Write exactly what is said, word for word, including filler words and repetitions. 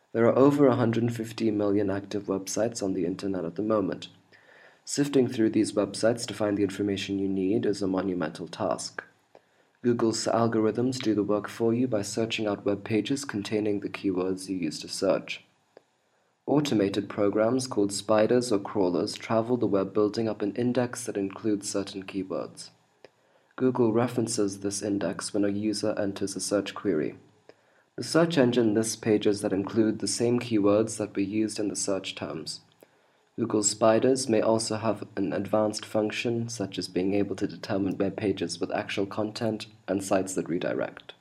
There are over one hundred fifty million active websites on the internet at the moment. Sifting through these websites to find the information you need is a monumental task. Google's algorithms do the work for you by searching out web pages containing the keywords you use to search. Automated programs called spiders or crawlers travel the web building up an index that includes certain keywords. Google references this index when a user enters a search query. The search engine lists pages that include the same keywords that were used in the search terms. Google Spiders may also have an advanced function, such as being able to determine web pages with actual content and sites that redirect.